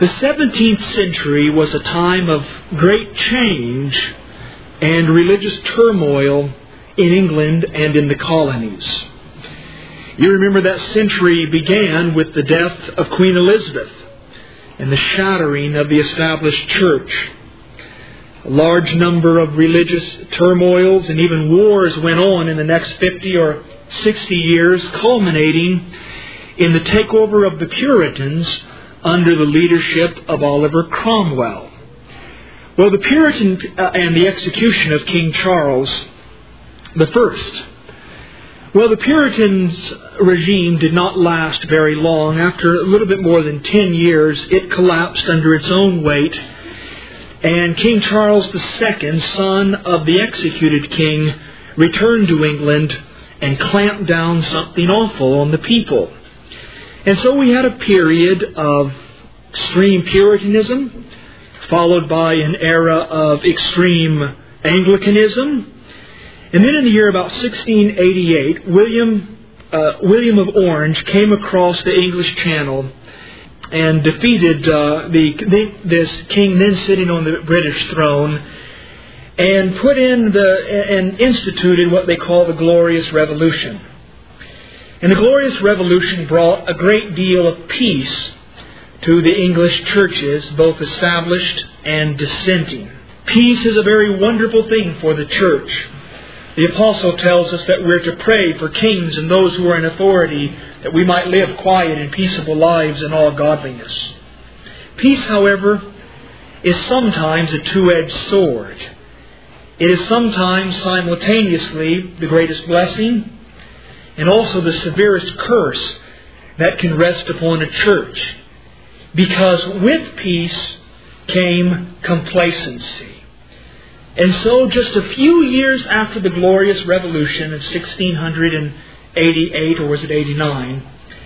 The 17th century was a time of great change and religious turmoil in England and in the colonies. You remember that century began with the death of Queen Elizabeth and the shattering of the established church. A large number of religious turmoils and even wars went on in the next 50 or 60 years, culminating in the takeover of the Puritans under the leadership of Oliver Cromwell. Well, the Puritan and the execution of King Charles I. Well, the Puritans' regime did not last very long. After a little bit more than 10 years, it collapsed under its own weight. And King Charles II, son of the executed king, returned to England and clamped down something awful on the people. And so we had a period of extreme Puritanism, followed by an era of extreme Anglicanism. And then in the year about 1688, William of Orange came across the English Channel and defeated this king then sitting on the British throne, and put in and instituted what they call the Glorious Revolution. And the Glorious Revolution brought a great deal of peace to the English churches, both established and dissenting. Peace is a very wonderful thing for the church. The Apostle tells us that we're to pray for kings and those who are in authority, that we might live quiet and peaceable lives in all godliness. Peace, however, is sometimes a two-edged sword. It is sometimes simultaneously the greatest blessing and also the severest curse that can rest upon a church. Because with peace came complacency. And so just a few years after the Glorious Revolution of 1688, or was it 89,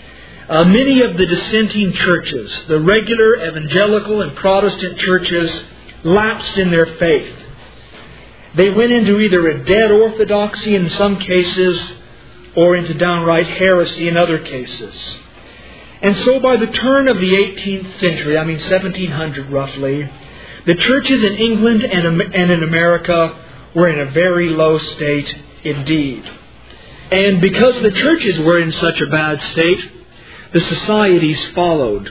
many of the dissenting churches, the regular evangelical and Protestant churches, lapsed in their faith. They went into either a dead orthodoxy in some cases, or into downright heresy in other cases. And so by the turn of the 18th century, 1700 roughly, the churches in England and in America were in a very low state indeed. And because the churches were in such a bad state, the societies followed.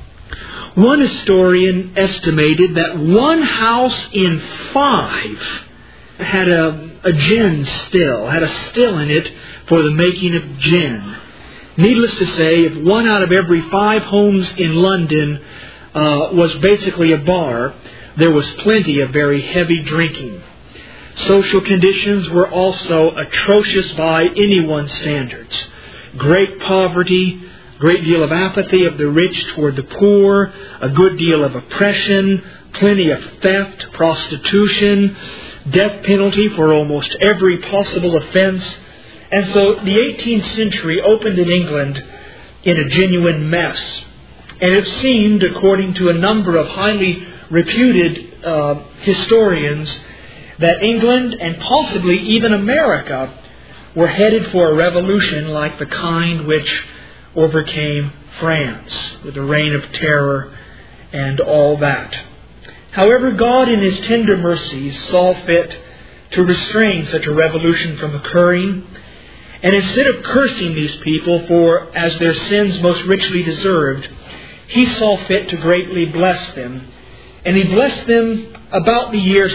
One historian estimated that 1 house in 5 had a gin still, had a still in it for the making of gin. Needless to say, if 1 out of every 5 homes in London was basically a bar, there was plenty of very heavy drinking. Social conditions were also atrocious by anyone's standards. Great poverty, great deal of apathy of the rich toward the poor, a good deal of oppression, plenty of theft, prostitution, death penalty for almost every possible offense. And so the 18th century opened in England in a genuine mess. And it seemed, according to a number of highly reputed historians, that England and possibly even America were headed for a revolution like the kind which overcame France with the Reign of Terror and all that. However, God in His tender mercies saw fit to restrain such a revolution from occurring. And instead of cursing these people for as their sins most richly deserved, He saw fit to greatly bless them. And He blessed them about the year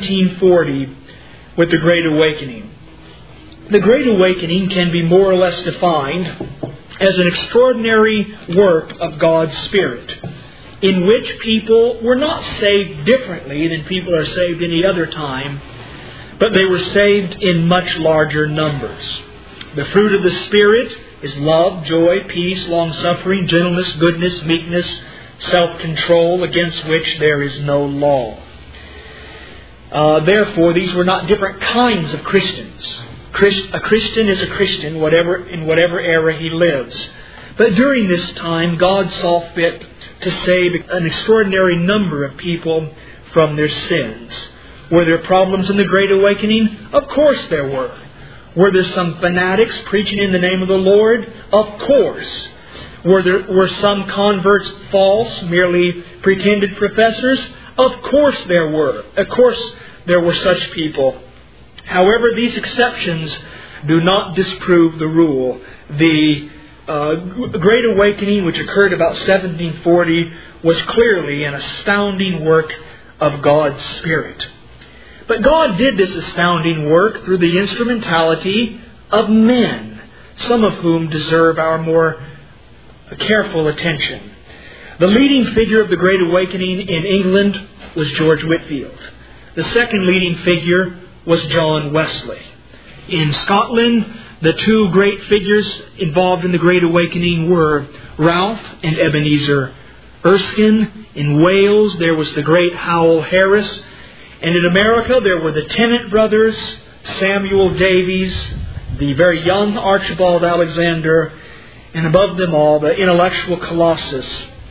1740 with the Great Awakening. The Great Awakening can be more or less defined as an extraordinary work of God's Spirit, in which people were not saved differently than people are saved any other time, but they were saved in much larger numbers. The fruit of the Spirit is love, joy, peace, long-suffering, gentleness, goodness, meekness, self-control, against which there is no law. Therefore, these were not different kinds of Christians. A Christian is a Christian in whatever era he lives. But during this time, God saw fit to save an extraordinary number of people from their sins. Were there problems in the Great Awakening? Of course there were. Were there some fanatics preaching in the name of the Lord? Of course. Were some converts false, merely pretended professors? Of course there were. Of course there were such people. However, these exceptions do not disprove the rule. The Great Awakening, which occurred about 1740, was clearly an astounding work of God's Spirit. But God did this astounding work through the instrumentality of men, some of whom deserve our more careful attention. The leading figure of the Great Awakening in England was George Whitefield. The second leading figure was John Wesley. In Scotland, the two great figures involved in the Great Awakening were Ralph and Ebenezer Erskine. In Wales, there was the great Howell Harris. And in America, there were the Tennant brothers, Samuel Davies, the very young Archibald Alexander, and above them all, the intellectual colossus,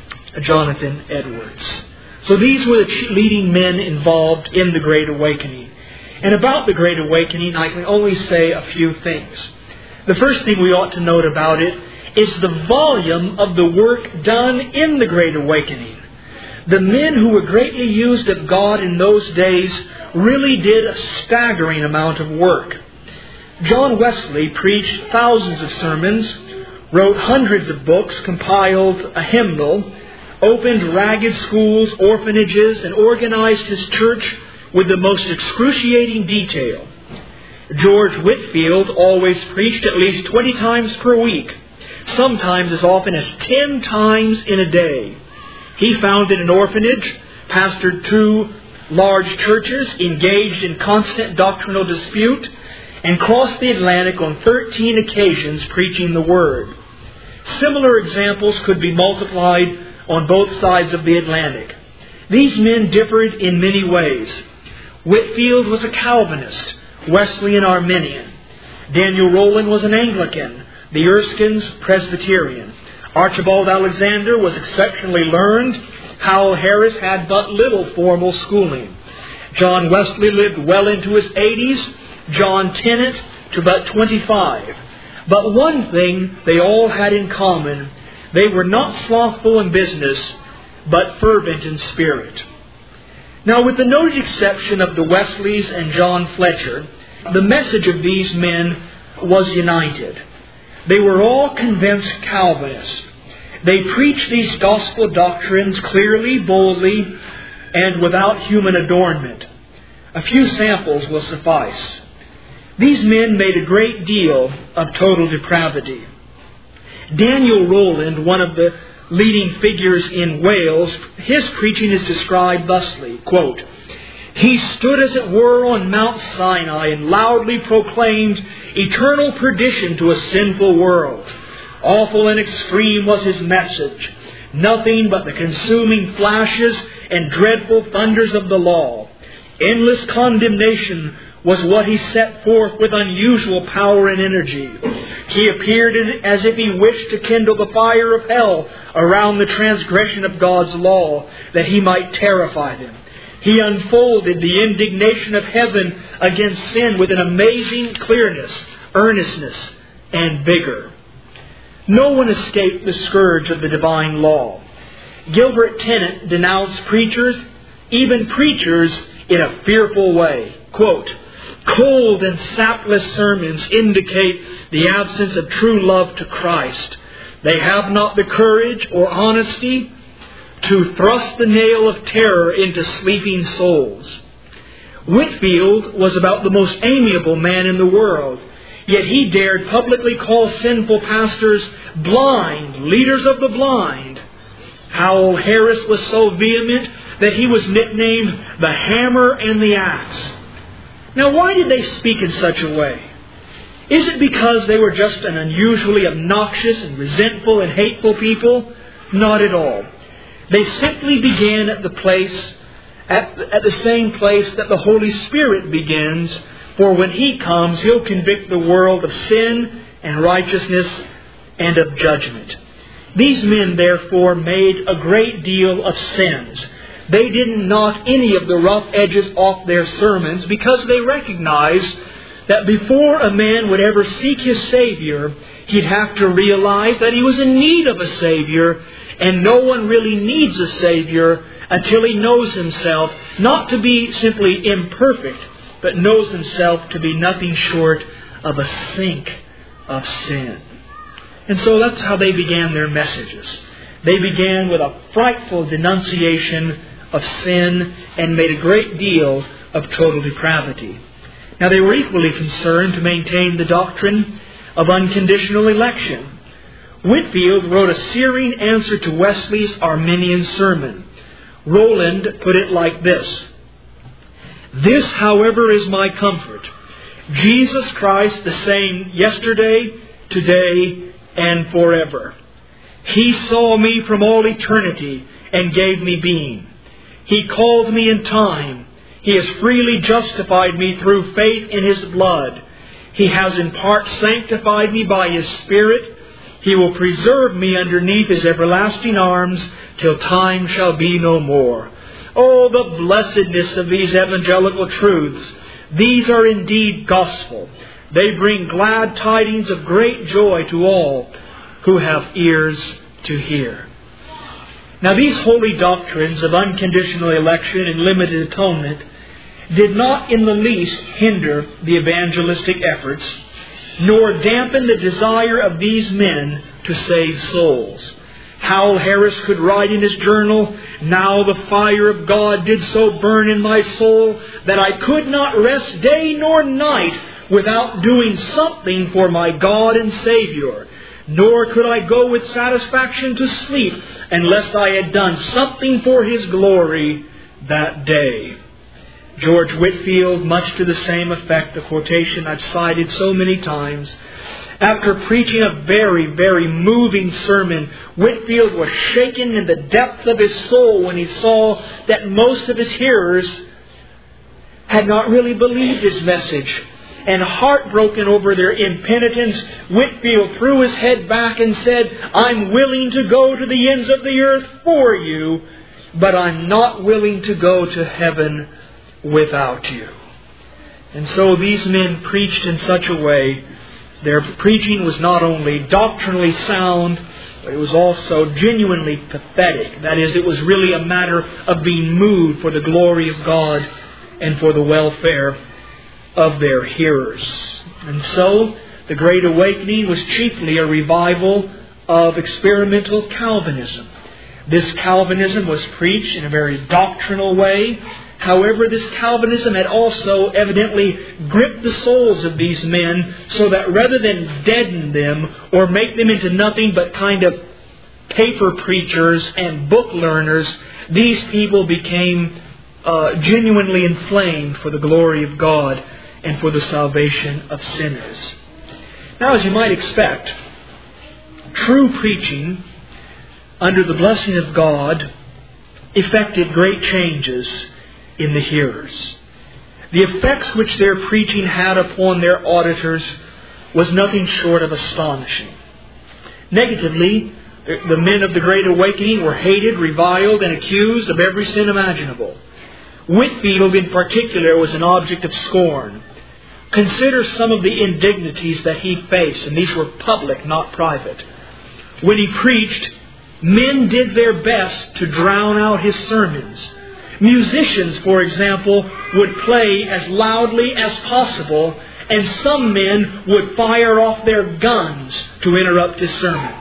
Jonathan Edwards. So these were the leading men involved in the Great Awakening. And about the Great Awakening, I can only say a few things. The first thing we ought to note about it is the volume of the work done in the Great Awakening. The men who were greatly used of God in those days really did a staggering amount of work. John Wesley preached thousands of sermons, wrote hundreds of books, compiled a hymnal, opened ragged schools, orphanages, and organized his church with the most excruciating detail. George Whitefield always preached at least 20 times per week, sometimes as often as 10 times in a day. He founded an orphanage, pastored 2 large churches, engaged in constant doctrinal dispute, and crossed the Atlantic on 13 occasions preaching the Word. Similar examples could be multiplied on both sides of the Atlantic. These men differed in many ways. Whitefield was a Calvinist, Wesley an Arminian. Daniel Rowland was an Anglican, the Erskines Presbyterian. Archibald Alexander was exceptionally learned. Howell Harris had but little formal schooling. John Wesley lived well into his 80s. John Tennant to about 25. But one thing they all had in common: they were not slothful in business, but fervent in spirit. Now, with the noted exception of the Wesleys and John Fletcher, the message of these men was united. They were all convinced Calvinists. They preached these gospel doctrines clearly, boldly, and without human adornment. A few samples will suffice. These men made a great deal of total depravity. Daniel Rowland, one of the leading figures in Wales, his preaching is described thusly, quote, "He stood as it were on Mount Sinai and loudly proclaimed eternal perdition to a sinful world. Awful and extreme was his message. Nothing but the consuming flashes and dreadful thunders of the law. Endless condemnation was what he set forth with unusual power and energy. He appeared as if he wished to kindle the fire of hell around the transgression of God's law, that he might terrify them. He unfolded the indignation of heaven against sin with an amazing clearness, earnestness, and vigor." No one escaped the scourge of the divine law. Gilbert Tennant denounced preachers, even preachers, in a fearful way. Quote, "Cold and sapless sermons indicate the absence of true love to Christ. They have not the courage or honesty to thrust the nail of terror into sleeping souls." Whitefield was about the most amiable man in the world, yet he dared publicly call sinful pastors blind, leaders of the blind. Howell Harris was so vehement that he was nicknamed the Hammer and the Axe. Now, why did they speak in such a way? Is it because they were just an unusually obnoxious and resentful and hateful people? Not at all. They simply began at the same place that the Holy Spirit begins, for when He comes, He'll convict the world of sin and righteousness and of judgment. These men, therefore, made a great deal of sins. They didn't knock any of the rough edges off their sermons because they recognized that before a man would ever seek his Savior, he'd have to realize that he was in need of a Savior, and no one really needs a Savior until he knows himself not to be simply imperfect, but knows himself to be nothing short of a sink of sin. And so that's how they began their messages. They began with a frightful denunciation of sin and made a great deal of total depravity. Now they were equally concerned to maintain the doctrine of unconditional election. Whitefield wrote a searing answer to Wesley's Arminian sermon. Rowland put it like this: "This, however, is my comfort. Jesus Christ the same yesterday, today, and forever. He saw me from all eternity and gave me being. He called me in time. He has freely justified me through faith in His blood. He has in part sanctified me by His Spirit. He will preserve me underneath His everlasting arms till time shall be no more." Oh, the blessedness of these evangelical truths. These are indeed gospel. They bring glad tidings of great joy to all who have ears to hear. Now, these holy doctrines of unconditional election and limited atonement did not in the least hinder the evangelistic efforts, nor dampen the desire of these men to save souls. Howell Harris could write in his journal, "Now the fire of God did so burn in my soul that I could not rest day nor night without doing something for my God and Savior. Nor could I go with satisfaction to sleep unless I had done something for His glory that day." George Whitefield, much to the same effect, the quotation I've cited so many times. After preaching a very, very moving sermon, Whitefield was shaken in the depth of his soul when he saw that most of his hearers had not really believed his message. And heartbroken over their impenitence, Whitefield threw his head back and said, "I'm willing to go to the ends of the earth for you, but I'm not willing to go to heaven without you." And so these men preached in such a way. Their preaching was not only doctrinally sound, but it was also genuinely pathetic. That is, it was really a matter of being moved for the glory of God and for the welfare of their hearers. And so, the Great Awakening was chiefly a revival of experimental Calvinism. This Calvinism was preached in a very doctrinal way. However, this Calvinism had also evidently gripped the souls of these men so that rather than deaden them or make them into nothing but kind of paper preachers and book learners, these people became genuinely inflamed for the glory of God and for the salvation of sinners. Now, as you might expect, true preaching under the blessing of God effected great changes in the hearers. The effects which their preaching had upon their auditors was nothing short of astonishing. Negatively, the men of the Great Awakening were hated, reviled, and accused of every sin imaginable. Whitefield in particular was an object of scorn. Consider some of the indignities that he faced, and these were public, not private. When he preached, men did their best to drown out his sermons. Musicians, for example, would play as loudly as possible, and some men would fire off their guns to interrupt his sermon.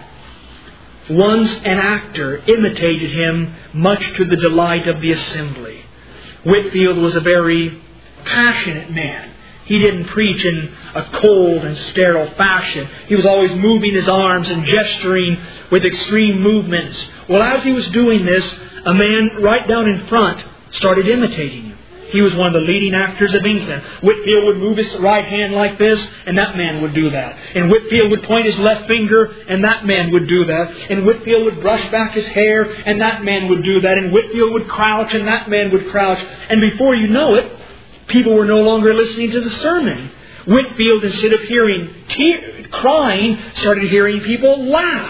Once an actor imitated him, much to the delight of the assembly. Whitefield was a very passionate man. He didn't preach in a cold and sterile fashion. He was always moving his arms and gesturing with extreme movements. Well, as he was doing this, a man right down in front started imitating him. He was one of the leading actors of England. Whitefield would move his right hand like this, and that man would do that. And Whitefield would point his left finger, and that man would do that. And Whitefield would brush back his hair, and that man would do that. And Whitefield would crouch, and that man would crouch. And before you know it, people were no longer listening to the sermon. Whitefield, instead of hearing crying, started hearing people laugh.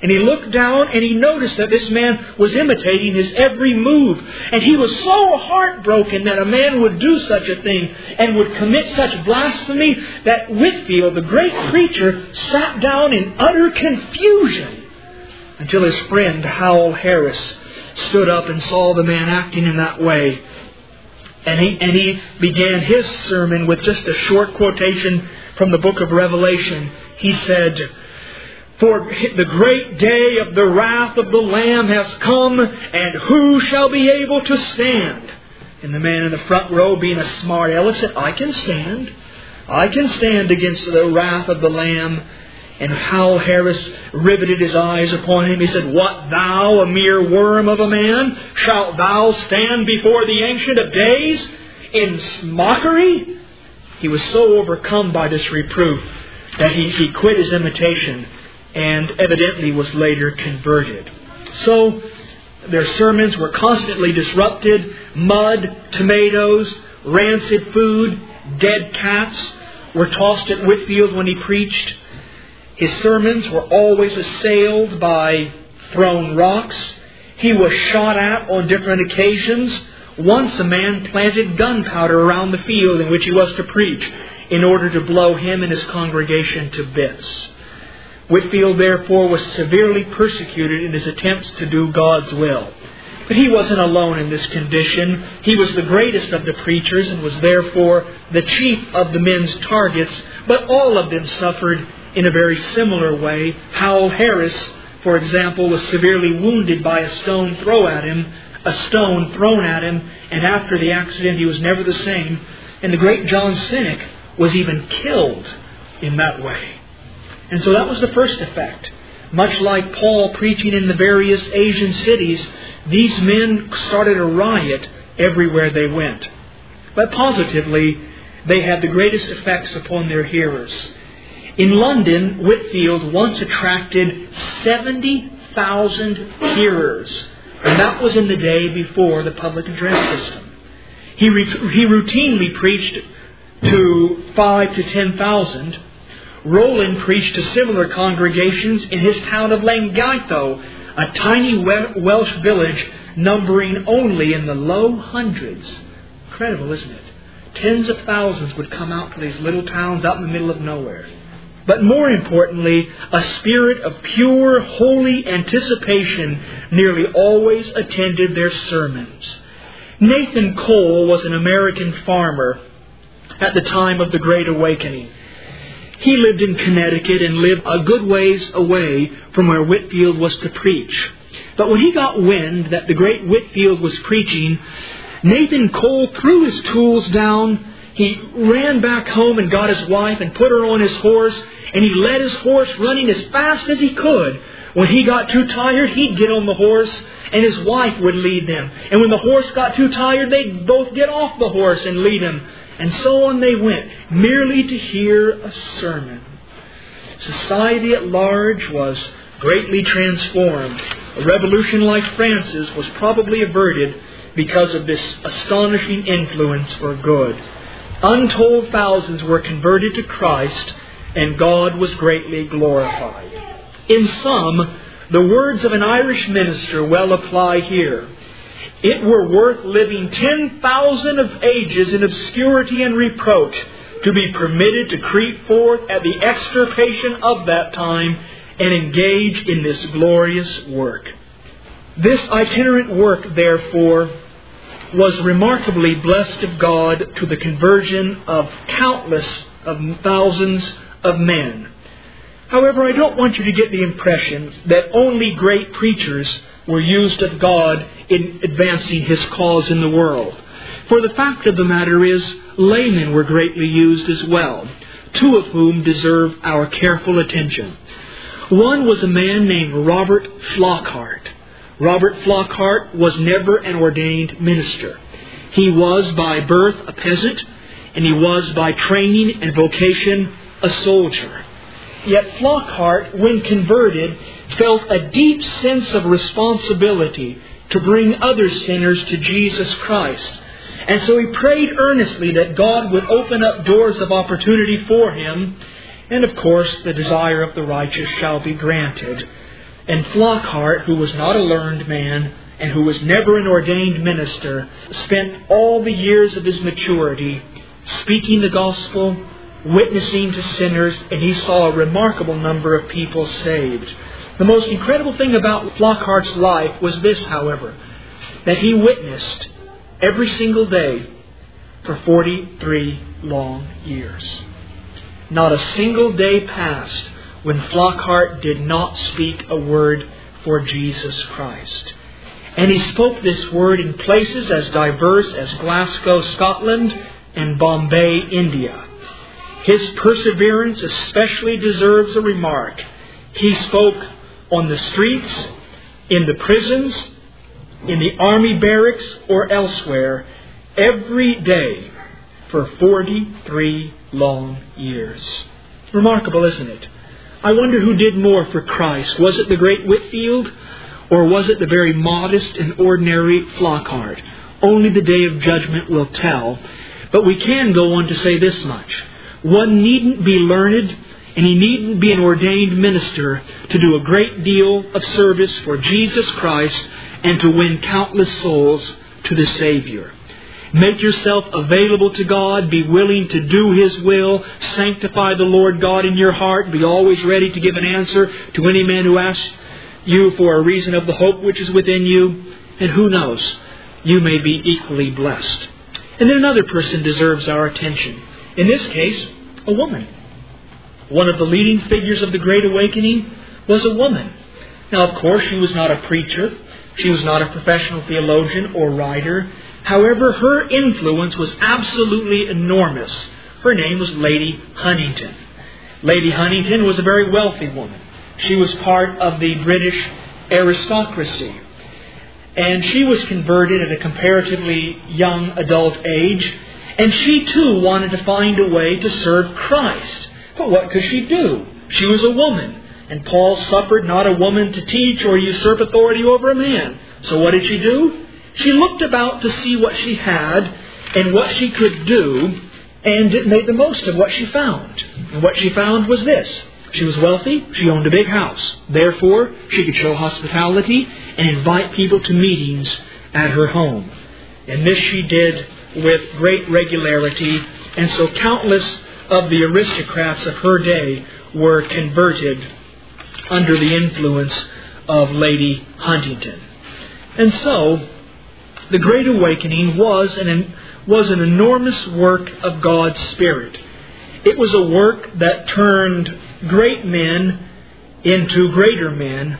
And he looked down and he noticed that this man was imitating his every move. And he was so heartbroken that a man would do such a thing and would commit such blasphemy that Whitefield, the great preacher, sat down in utter confusion until his friend Howell Harris stood up and saw the man acting in that way. And he began his sermon with just a short quotation from the book of Revelation. He said, "For the great day of the wrath of the Lamb has come, and who shall be able to stand?" And the man in the front row, being a smart aleck, said, "I can stand. I can stand against the wrath of the Lamb." And Howell Harris riveted his eyes upon him. He said, "What, thou, a mere worm of a man, shalt thou stand before the Ancient of Days in mockery?" He was so overcome by this reproof that he quit his imitation and evidently was later converted. So their sermons were constantly disrupted. Mud, tomatoes, rancid food, dead cats were tossed at Whitefield when he preached. His sermons were always assailed by thrown rocks. He was shot at on different occasions. Once a man planted gunpowder around the field in which he was to preach in order to blow him and his congregation to bits. Whitefield, therefore, was severely persecuted in his attempts to do God's will. But he wasn't alone in this condition. He was the greatest of the preachers and was therefore the chief of the men's targets. But all of them suffered in a very similar way. Howell Harris, for example, was severely wounded by a stone thrown at him, and after the accident he was never the same. And the great John Cynic was even killed in that way. And so that was the first effect. Much like Paul preaching in the various Asian cities, these men started a riot everywhere they went. But positively, they had the greatest effects upon their hearers. In London, Whitefield once attracted 70,000 hearers. And that was in the day before the public address system. He routinely preached to 5,000 to 10,000. Rowland preached to similar congregations in his town of Langhaito, a tiny Welsh village numbering only in the low hundreds. Incredible, isn't it? Tens of thousands would come out to these little towns out in the middle of nowhere. But more importantly, a spirit of pure, holy anticipation nearly always attended their sermons. Nathan Cole was an American farmer at the time of the Great Awakening. He lived in Connecticut and lived a good ways away from where Whitefield was to preach. But when he got wind that the great Whitefield was preaching, Nathan Cole threw his tools down. He ran back home and got his wife and put her on his horse, and he led his horse running as fast as he could. When he got too tired, he'd get on the horse, and his wife would lead them. And when the horse got too tired, they'd both get off the horse and lead him. And so on they went, merely to hear a sermon. Society at large was greatly transformed. A revolution like France's was probably averted because of this astonishing influence for good. Untold thousands were converted to Christ, and God was greatly glorified. In sum, the words of an Irish minister well apply here. It were worth living 10,000 of ages in obscurity and reproach to be permitted to creep forth at the extirpation of that time and engage in this glorious work. This itinerant work, therefore, was remarkably blessed of God to the conversion of countless of thousands of men. However, I don't want you to get the impression that only great preachers were used of God in advancing His cause in the world. For the fact of the matter is, laymen were greatly used as well, two of whom deserve our careful attention. One was a man named Robert Flockhart. Robert Flockhart was never an ordained minister. He was by birth a peasant, and he was by training and vocation a soldier. Yet Flockhart, when converted, felt a deep sense of responsibility to bring other sinners to Jesus Christ. And so he prayed earnestly that God would open up doors of opportunity for him. And of course, the desire of the righteous shall be granted. And Flockhart, who was not a learned man and who was never an ordained minister, spent all the years of his maturity speaking the gospel, witnessing to sinners, and he saw a remarkable number of people saved. The most incredible thing about Flockhart's life was this, however, that he witnessed every single day for 43 long years. Not a single day passed when Flockhart did not speak a word for Jesus Christ. And he spoke this word in places as diverse as Glasgow, Scotland, and Bombay, India. His perseverance especially deserves a remark. He spoke on the streets, in the prisons, in the army barracks, or elsewhere, every day for 43 long years. Remarkable, isn't it? I wonder who did more for Christ. Was it the great Whitefield, or was it the very modest and ordinary Flockhart? Only the day of judgment will tell. But we can go on to say this much. One needn't be learned, and he needn't be an ordained minister to do a great deal of service for Jesus Christ and to win countless souls to the Savior. Make yourself available to God. Be willing to do His will. Sanctify the Lord God in your heart. Be always ready to give an answer to any man who asks you for a reason of the hope which is within you. And who knows, you may be equally blessed. And then another person deserves our attention. In this case, a woman. One of the leading figures of the Great Awakening was a woman. Now, of course, she was not a preacher. She was not a professional theologian or writer. However, her influence was absolutely enormous. Her name was Lady Huntington. Lady Huntington was a very wealthy woman. She was part of the British aristocracy. And she was converted at a comparatively young adult age. And she too wanted to find a way to serve Christ. But what could she do? She was a woman. And Paul suffered not a woman to teach or usurp authority over a man. So what did she do? She looked about to see what she had and what she could do, and made the most of what she found. And what she found was this. She was wealthy. She owned a big house. Therefore, she could show hospitality and invite people to meetings at her home. And this she did with great regularity. And so countless of the aristocrats of her day were converted under the influence of Lady Huntington. And so, the Great Awakening was an enormous work of God's Spirit. It was a work that turned great men into greater men,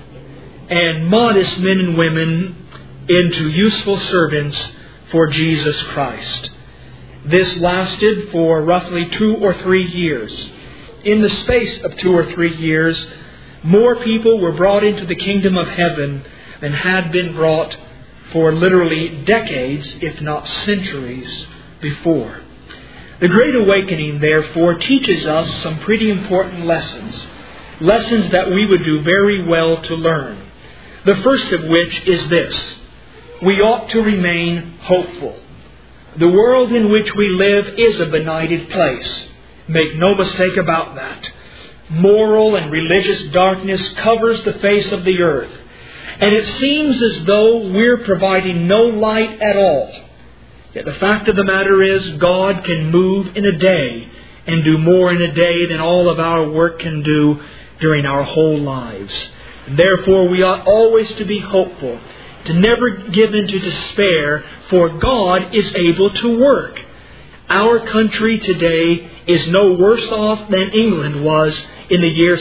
and modest men and women into useful servants for Jesus Christ. This lasted for roughly 2 or 3 years. In the space of 2 or 3 years, more people were brought into the kingdom of heaven than had been brought for literally decades, if not centuries, before. The Great Awakening, therefore, teaches us some pretty important lessons. Lessons that we would do very well to learn. The first of which is this. We ought to remain hopeful. The world in which we live is a benighted place. Make no mistake about that. Moral and religious darkness covers the face of the earth. And it seems as though we're providing no light at all. Yet the fact of the matter is, God can move in a day and do more in a day than all of our work can do during our whole lives. And therefore, we ought always to be hopeful, to never give in to despair, for God is able to work. Our country today is no worse off than England was in the year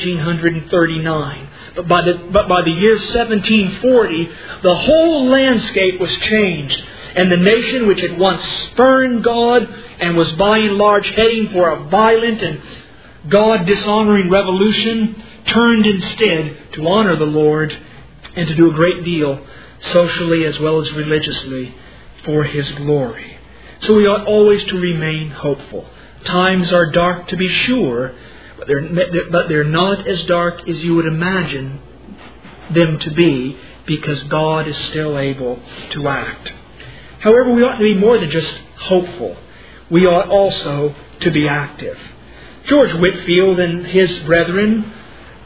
1739. But by the year 1740, the whole landscape was changed. And the nation which had once spurned God and was by and large heading for a violent and God-dishonoring revolution turned instead to honor the Lord and to do a great deal socially as well as religiously for His glory. So we ought always to remain hopeful. Times are dark, to be sure, but they're not as dark as you would imagine them to be, because God is still able to act. However, we ought to be more than just hopeful. We ought also to be active. George Whitefield and his brethren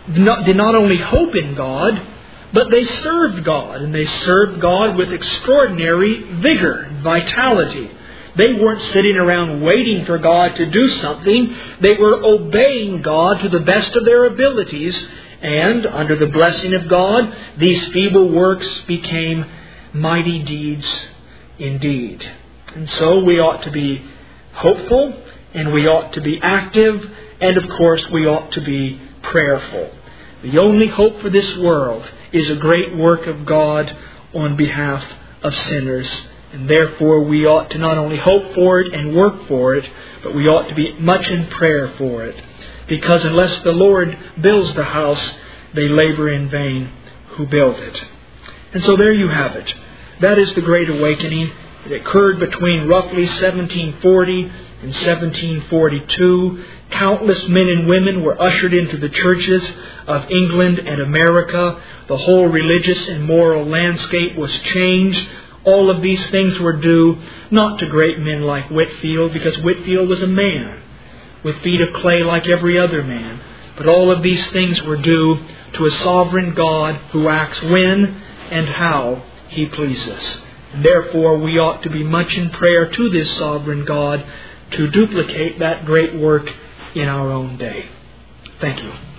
did not only hope in God, but they served God. And they served God with extraordinary vigor and vitality. They weren't sitting around waiting for God to do something. They were obeying God to the best of their abilities. And under the blessing of God, these feeble works became mighty deeds indeed. And so we ought to be hopeful, and we ought to be active, and of course we ought to be prayerful. The only hope for this world is a great work of God on behalf of sinners. And therefore we ought to not only hope for it and work for it, but we ought to be much in prayer for it. Because unless the Lord builds the house, they labor in vain who build it. And so there you have it. That is the Great Awakening. It occurred between roughly 1740 and 1742. Countless men and women were ushered into the churches of England and America. The whole religious and moral landscape was changed. All of these things were due not to great men like Whitefield, because Whitefield was a man with feet of clay like every other man. But all of these things were due to a sovereign God who acts when and how He pleases. And therefore we ought to be much in prayer to this sovereign God to duplicate that great work in our own day. Thank you.